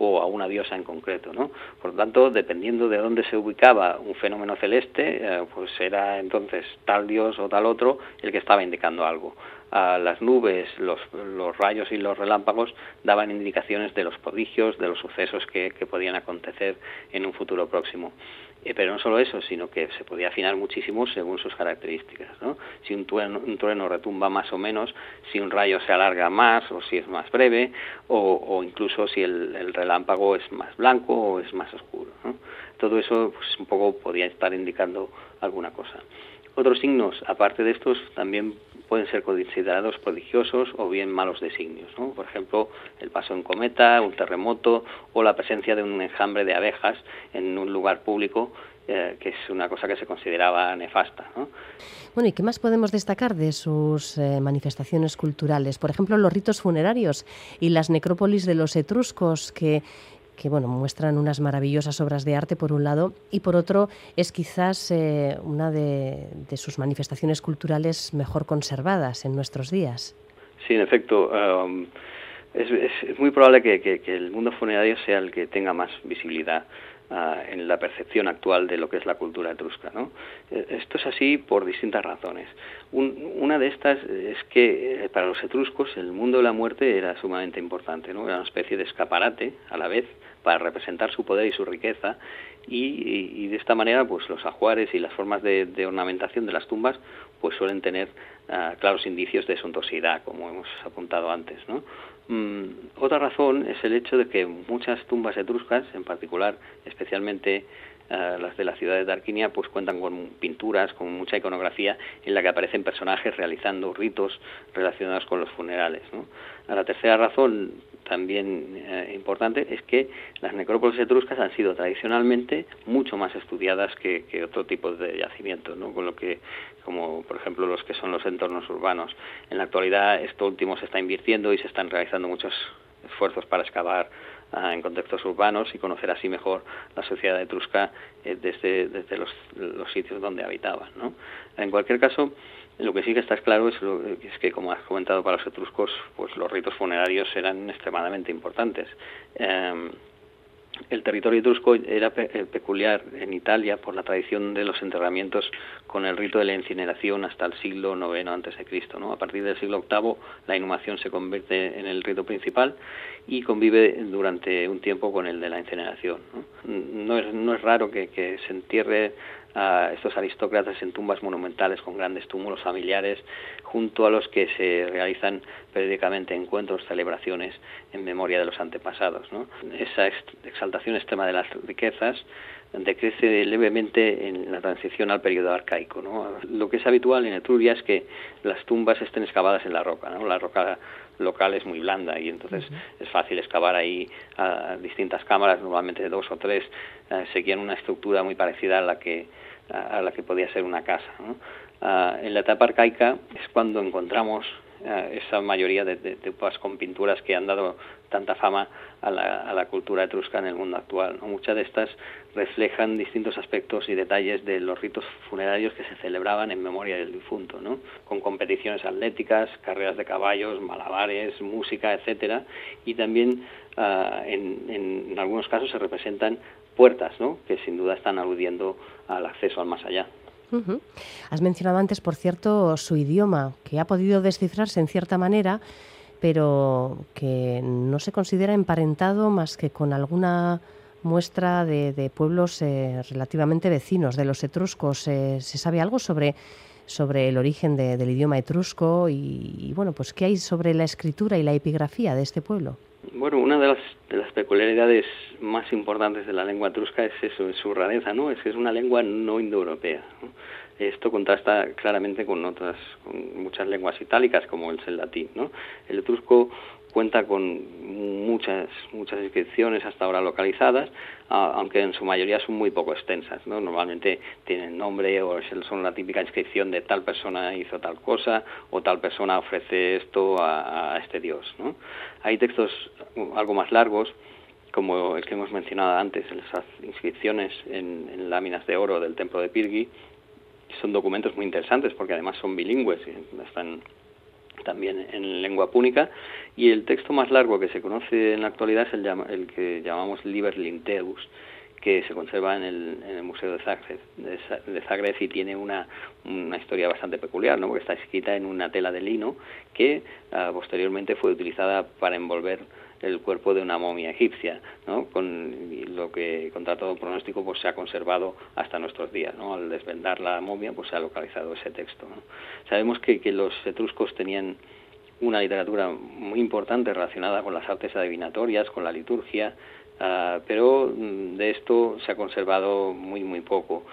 o a una diosa en concreto, ¿no? Por lo tanto, dependiendo de dónde se ubicaba un fenómeno celeste, eh, pues era entonces tal dios o tal otro el que estaba indicando algo. A las nubes, los, los rayos y los relámpagos daban indicaciones de los prodigios, de los sucesos que, que podían acontecer en un futuro próximo. Eh, pero no solo eso, sino que se podía afinar muchísimo según sus características, ¿no? Si un trueno, un trueno retumba más o menos, si un rayo se alarga más o si es más breve, o, o incluso si el, el relámpago es más blanco o es más oscuro, ¿no? Todo eso pues, un poco podía estar indicando alguna cosa. Otros signos, aparte de estos, también pueden ser considerados prodigiosos o bien malos designios, ¿no? Por ejemplo, el paso de un cometa, un terremoto o la presencia de un enjambre de abejas en un lugar público, eh, que es una cosa que se consideraba nefasta, ¿no? Bueno, ¿y qué más podemos destacar de sus eh, manifestaciones culturales? Por ejemplo, los ritos funerarios y las necrópolis de los etruscos, que que bueno, muestran unas maravillosas obras de arte por un lado, y por otro es quizás eh, una de, de sus manifestaciones culturales mejor conservadas en nuestros días. Sí, en efecto, um, es, es, es muy probable que, que, que el mundo funerario sea el que tenga más visibilidad uh, en la percepción actual de lo que es la cultura etrusca, ¿no? Esto es así por distintas razones. Un, una de estas es que eh, para los etruscos el mundo de la muerte era sumamente importante, ¿no? Era una especie de escaparate a la vez para representar su poder y su riqueza, y, y, y de esta manera pues los ajuares y las formas de, de ornamentación de las tumbas pues suelen tener uh, claros indicios de suntuosidad, como hemos apuntado antes, ¿no? Mm, otra razón es el hecho de que muchas tumbas etruscas, en particular, especialmente Uh, las de la ciudad de Tarquinia, pues cuentan con pinturas, con mucha iconografía en la que aparecen personajes realizando ritos relacionados con los funerales, ¿no? A la tercera razón, también eh, importante, es que las necrópolis etruscas han sido tradicionalmente mucho más estudiadas que, que otro tipo de yacimientos, ¿no? Con lo que, como por ejemplo los que son los entornos urbanos. En la actualidad esto último se está invirtiendo y se están realizando muchos esfuerzos para excavar en contextos urbanos y conocer así mejor la sociedad etrusca eh, desde, desde los, los sitios donde habitaban, ¿no? En cualquier caso, lo que sí que está claro es, lo, es que, como has comentado, para los etruscos pues los ritos funerarios eran extremadamente importantes. Eh, El territorio etrusco era pe peculiar en Italia por la tradición de los enterramientos con el rito de la incineración hasta el siglo noveno antes de Cristo, ¿no? A partir del siglo octavo la inhumación se convierte en el rito principal y convive durante un tiempo con el de la incineración, ¿no? No es, no es raro que, que se entierre a estos aristócratas en tumbas monumentales con grandes túmulos familiares, junto a los que se realizan periódicamente encuentros, celebraciones en memoria de los antepasados, ¿no? Esa exaltación extrema de las riquezas decrece levemente en la transición al periodo arcaico, ¿no? Lo que es habitual en Etruria es que las tumbas estén excavadas en la roca, ¿no? La roca local es muy blanda y entonces uh-huh. es fácil excavar ahí a distintas cámaras, normalmente dos o tres, eh, seguían una estructura muy parecida a la que a la que podía ser una casa, ¿no? Uh, en la etapa arcaica es cuando encontramos uh, esa mayoría de, de, de tumbas con pinturas que han dado tanta fama a la, a la cultura etrusca en el mundo actual, ¿no? Muchas de estas reflejan distintos aspectos y detalles de los ritos funerarios que se celebraban en memoria del difunto, ¿no? Con competiciones atléticas, carreras de caballos, malabares, música, etcétera, y también uh, en, en algunos casos se representan puertas, ¿no? Que sin duda están aludiendo al acceso al más allá. Uh-huh. Has mencionado antes, por cierto, su idioma, que ha podido descifrarse en cierta manera, pero que no se considera emparentado más que con alguna muestra de, de pueblos eh, relativamente vecinos, de los etruscos. Eh, ¿Se sabe algo sobre, sobre el origen de, del idioma etrusco y, y, bueno, pues qué hay sobre la escritura y la epigrafía de este pueblo? Bueno, una de las, de las peculiaridades más importantes de la lengua etrusca es eso, es su rareza, ¿no? Es que es una lengua no indoeuropea, ¿no? Esto contrasta claramente con otras, con muchas lenguas itálicas, como es el latín, ¿no? El etrusco cuenta con muchas muchas inscripciones hasta ahora localizadas, aunque en su mayoría son muy poco extensas, ¿no? Normalmente tienen nombre o son la típica inscripción de tal persona hizo tal cosa o tal persona ofrece esto a, a este dios, ¿no? Hay textos algo más largos, como el que hemos mencionado antes, esas inscripciones en, en láminas de oro del templo de Pirgi. Son documentos muy interesantes porque además son bilingües y están también en lengua púnica, y el texto más largo que se conoce en la actualidad es el, el que llamamos Liber Linteus, que se conserva en el, en el Museo de Zagreb, de, de Zagreb y tiene una, una historia bastante peculiar, ¿no? Porque está escrita en una tela de lino que uh, posteriormente fue utilizada para envolver el cuerpo de una momia egipcia, ¿no? Con lo que contra todo pronóstico pues se ha conservado hasta nuestros días, ¿no? Al desvendar la momia pues se ha localizado ese texto, ¿no? Sabemos que, que los etruscos tenían una literatura muy importante relacionada con las artes adivinatorias, con la liturgia, uh, pero de esto se ha conservado muy muy poco,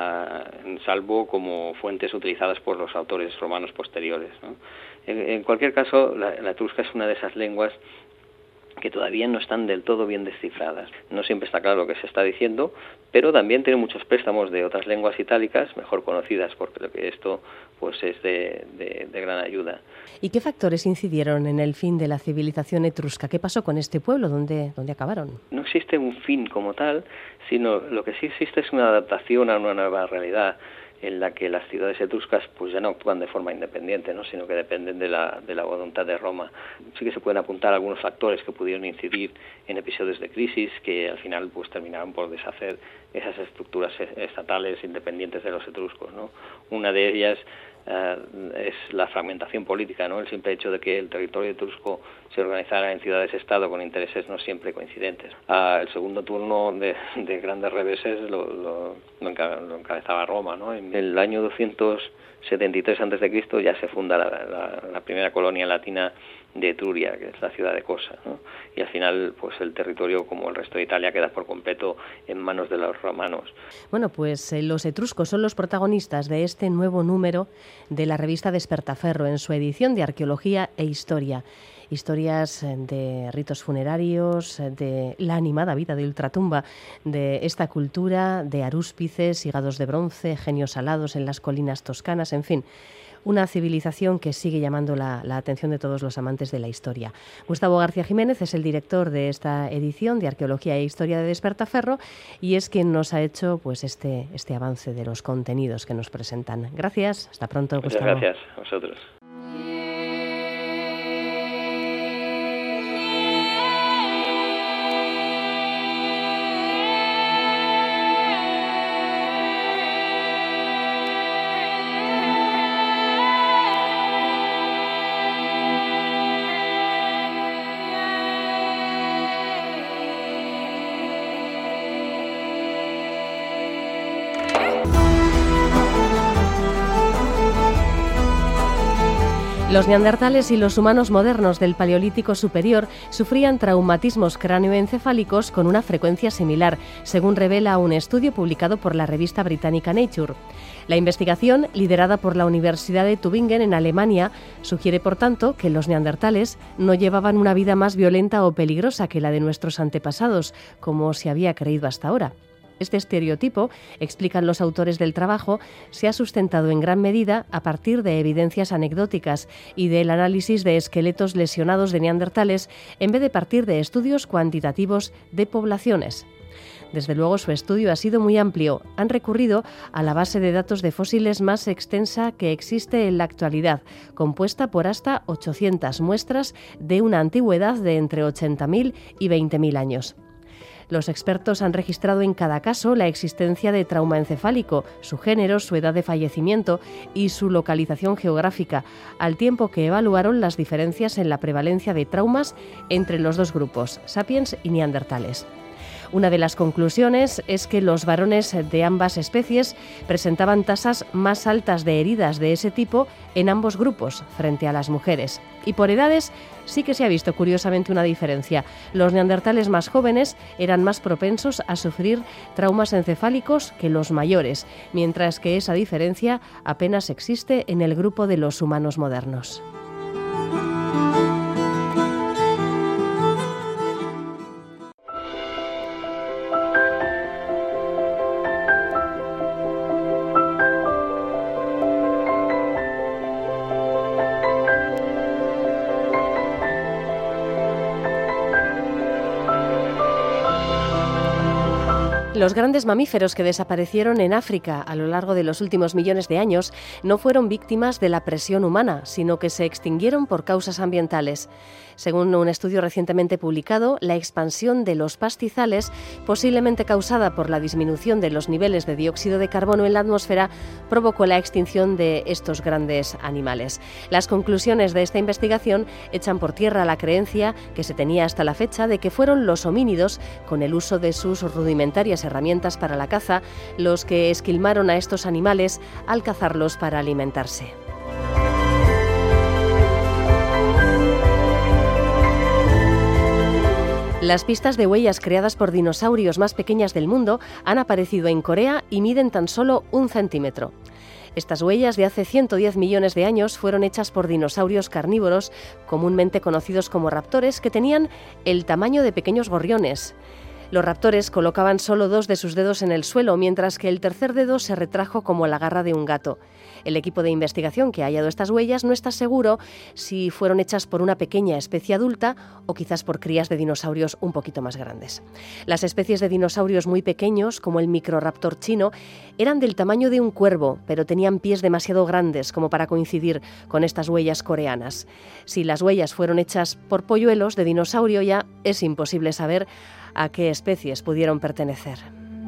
uh, salvo como fuentes utilizadas por los autores romanos posteriores, ¿no? En, en cualquier caso, la, la etrusca es una de esas lenguas que todavía no están del todo bien descifradas. No siempre está claro lo que se está diciendo, pero también tiene muchos préstamos de otras lenguas itálicas mejor conocidas, porque lo que esto pues es de, de, de gran ayuda. ¿Y qué factores incidieron en el fin de la civilización etrusca? ¿Qué pasó con este pueblo? ¿Dónde, dónde acabaron? No existe un fin como tal, sino lo que sí existe es una adaptación a una nueva realidad, en la que las ciudades etruscas pues ya no actúan de forma independiente, ¿no? Sino que dependen de la, de la voluntad de Roma. Sí que se pueden apuntar algunos factores que pudieron incidir en episodios de crisis que al final pues terminaron por deshacer esas estructuras estatales independientes de los etruscos, ¿no? Una de ellas Uh, es la fragmentación política, ¿no? El simple hecho de que el territorio etrusco se organizara en ciudades-estado con intereses no siempre coincidentes. Uh, el segundo turno de, de grandes reveses lo, lo, lo, enca, lo encabezaba Roma, ¿no? En el año doscientos setenta y tres antes de Cristo ya se funda la, la, la primera colonia latina de Etruria, que es la ciudad de Cosa, ¿no? Y al final pues el territorio, como el resto de Italia, queda por completo en manos de los romanos. Bueno, pues eh, los etruscos son los protagonistas de este nuevo número de la revista Despertaferro en su edición de Arqueología e Historia. Historias de ritos funerarios, de la animada vida de ultratumba, de esta cultura, de arúspices, hígados de bronce, genios alados en las colinas toscanas, en fin, una civilización que sigue llamando la, la atención de todos los amantes de la historia. Gustavo García Jiménez es el director de esta edición de Arqueología e Historia de Despertaferro y es quien nos ha hecho pues este, este avance de los contenidos que nos presentan. Gracias, hasta pronto, Muchas Gustavo. Gracias a vosotros. Los neandertales y los humanos modernos del Paleolítico Superior sufrían traumatismos cráneoencefálicos con una frecuencia similar, según revela un estudio publicado por la revista británica Nature. La investigación, liderada por la Universidad de Tübingen en Alemania, sugiere, por tanto, que los neandertales no llevaban una vida más violenta o peligrosa que la de nuestros antepasados, como se había creído hasta ahora. Este estereotipo, explican los autores del trabajo, se ha sustentado en gran medida a partir de evidencias anecdóticas y del análisis de esqueletos lesionados de neandertales, en vez de partir de estudios cuantitativos de poblaciones. Desde luego, su estudio ha sido muy amplio. Han recurrido a la base de datos de fósiles más extensa que existe en la actualidad, compuesta por hasta ochocientas muestras de una antigüedad de entre ochenta mil y veinte mil años. Los expertos han registrado en cada caso la existencia de trauma encefálico, su género, su edad de fallecimiento y su localización geográfica, al tiempo que evaluaron las diferencias en la prevalencia de traumas entre los dos grupos, sapiens y neandertales. Una de las conclusiones es que los varones de ambas especies presentaban tasas más altas de heridas de ese tipo en ambos grupos frente a las mujeres. Y por edades sí que se ha visto curiosamente una diferencia. Los neandertales más jóvenes eran más propensos a sufrir traumas encefálicos que los mayores, mientras que esa diferencia apenas existe en el grupo de los humanos modernos. Los grandes mamíferos que desaparecieron en África a lo largo de los últimos millones de años no fueron víctimas de la presión humana, sino que se extinguieron por causas ambientales. Según un estudio recientemente publicado, la expansión de los pastizales, posiblemente causada por la disminución de los niveles de dióxido de carbono en la atmósfera, provocó la extinción de estos grandes animales. Las conclusiones de esta investigación echan por tierra la creencia que se tenía hasta la fecha de que fueron los homínidos, con el uso de sus rudimentarias herramientas para la caza, los que esquilmaron a estos animales al cazarlos para alimentarse. Las pistas de huellas creadas por dinosaurios más pequeñas del mundo han aparecido en Corea y miden tan solo un centímetro. Estas huellas de hace ciento diez millones de años fueron hechas por dinosaurios carnívoros, comúnmente conocidos como raptores, que tenían el tamaño de pequeños gorriones. Los raptores colocaban solo dos de sus dedos en el suelo, mientras que el tercer dedo se retrajo como la garra de un gato. El equipo de investigación que ha hallado estas huellas no está seguro si fueron hechas por una pequeña especie adulta o quizás por crías de dinosaurios un poquito más grandes. Las especies de dinosaurios muy pequeños, como el microraptor chino, eran del tamaño de un cuervo, pero tenían pies demasiado grandes como para coincidir con estas huellas coreanas. Si las huellas fueron hechas por polluelos de dinosaurio, ya es imposible saber a qué especies pudieron pertenecer.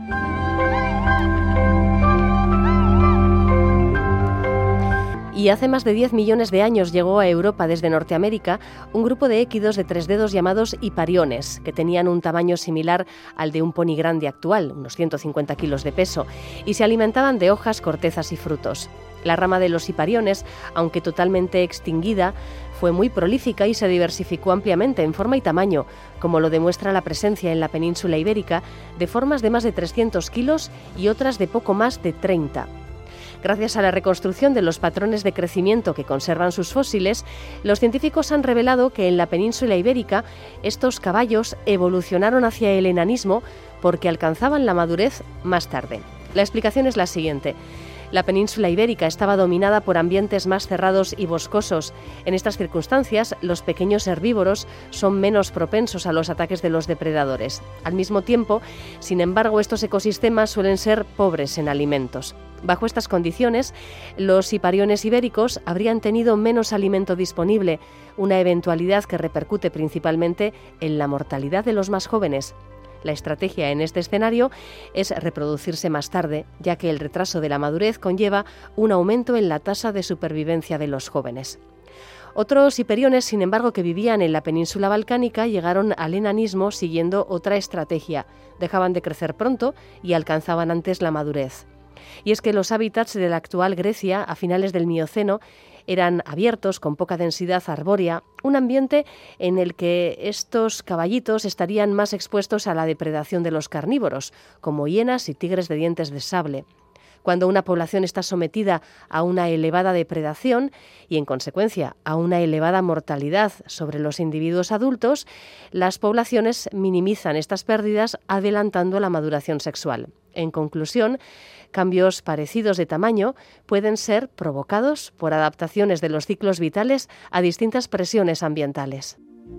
Y hace más de diez millones de años llegó a Europa desde Norteamérica un grupo de équidos de tres dedos llamados hipariones, que tenían un tamaño similar al de un pony grande actual, unos ciento cincuenta kilos de peso, y se alimentaban de hojas, cortezas y frutos. La rama de los hipariones, aunque totalmente extinguida, fue muy prolífica y se diversificó ampliamente en forma y tamaño, como lo demuestra la presencia en la península ibérica de formas de más de trescientos kilos y otras de poco más de treinta. Gracias a la reconstrucción de los patrones de crecimiento que conservan sus fósiles, los científicos han revelado que en la península ibérica estos caballos evolucionaron hacia el enanismo porque alcanzaban la madurez más tarde. La explicación es la siguiente. La península ibérica estaba dominada por ambientes más cerrados y boscosos. En estas circunstancias, los pequeños herbívoros son menos propensos a los ataques de los depredadores. Al mismo tiempo, sin embargo, estos ecosistemas suelen ser pobres en alimentos. Bajo estas condiciones, los hipariones ibéricos habrían tenido menos alimento disponible, una eventualidad que repercute principalmente en la mortalidad de los más jóvenes. La estrategia en este escenario es reproducirse más tarde, ya que el retraso de la madurez conlleva un aumento en la tasa de supervivencia de los jóvenes. Otros hipariones, sin embargo, que vivían en la península balcánica, llegaron al enanismo siguiendo otra estrategia. Dejaban de crecer pronto y alcanzaban antes la madurez. Y es que los hábitats de la actual Grecia, a finales del Mioceno, eran abiertos, con poca densidad arbórea, un ambiente en el que estos caballitos estarían más expuestos a la depredación de los carnívoros, como hienas y tigres de dientes de sable. Cuando una población está sometida a una elevada depredación y, en consecuencia, a una elevada mortalidad sobre los individuos adultos, las poblaciones minimizan estas pérdidas adelantando la maduración sexual. En conclusión, cambios parecidos de tamaño pueden ser provocados por adaptaciones de los ciclos vitales a distintas presiones ambientales.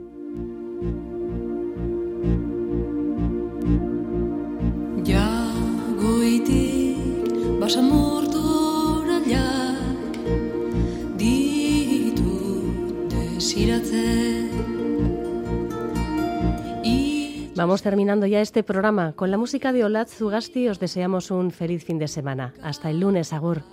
Vamos terminando ya este programa. Con la música de Olatz Zugasti os deseamos un feliz fin de semana. Hasta el lunes, agur.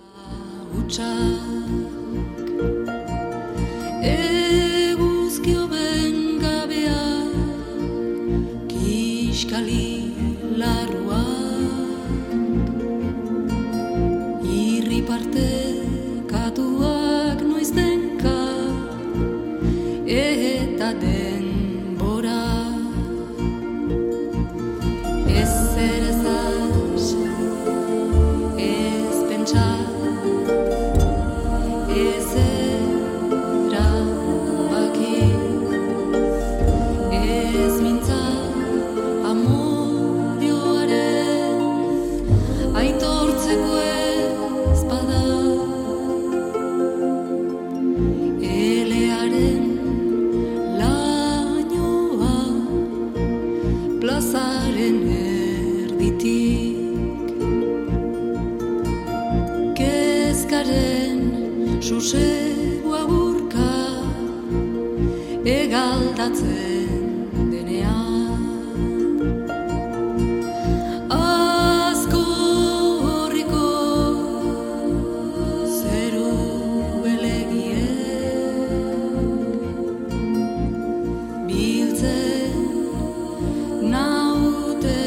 Plazaren erditik sosegua burka egaldatzen denean. Azko horriko zeru belegie biltzen naute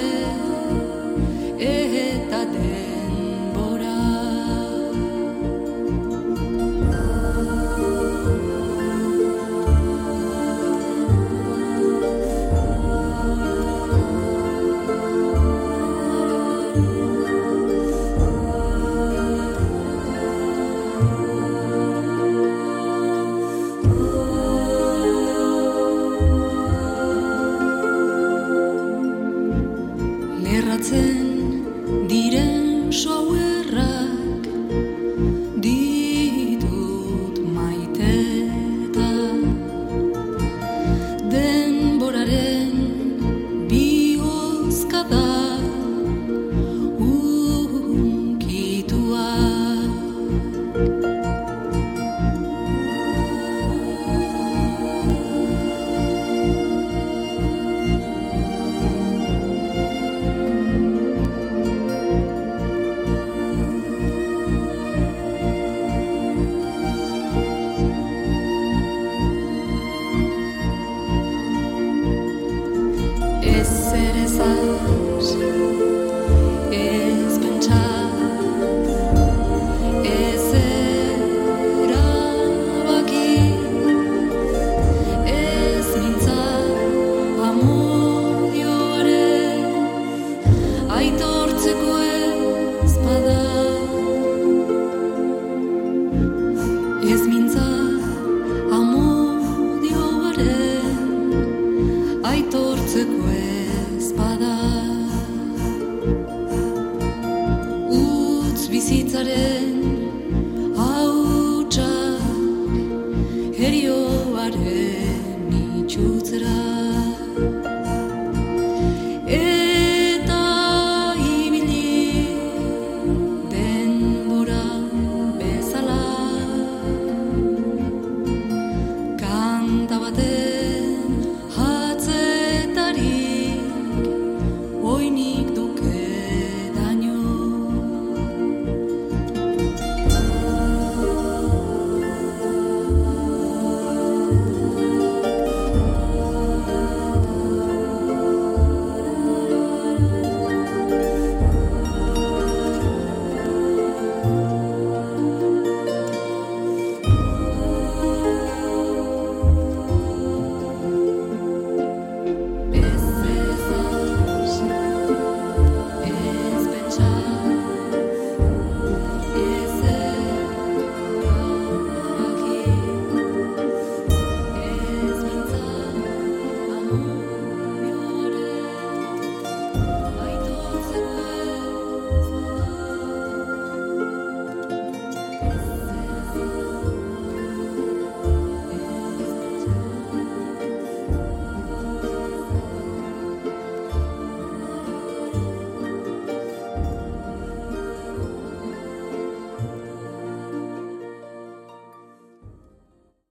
eta denbora. Lerratzen diren soerrak ditut maiteta, denboraren bihozkada unkitua. Ezer ezaz, ez pentsat, ez erabaki, ez mintzat amodioaren aitortzeko ez bada. Ez mintzat amodioaren aitortzeko ez bada. Utz bizitzaren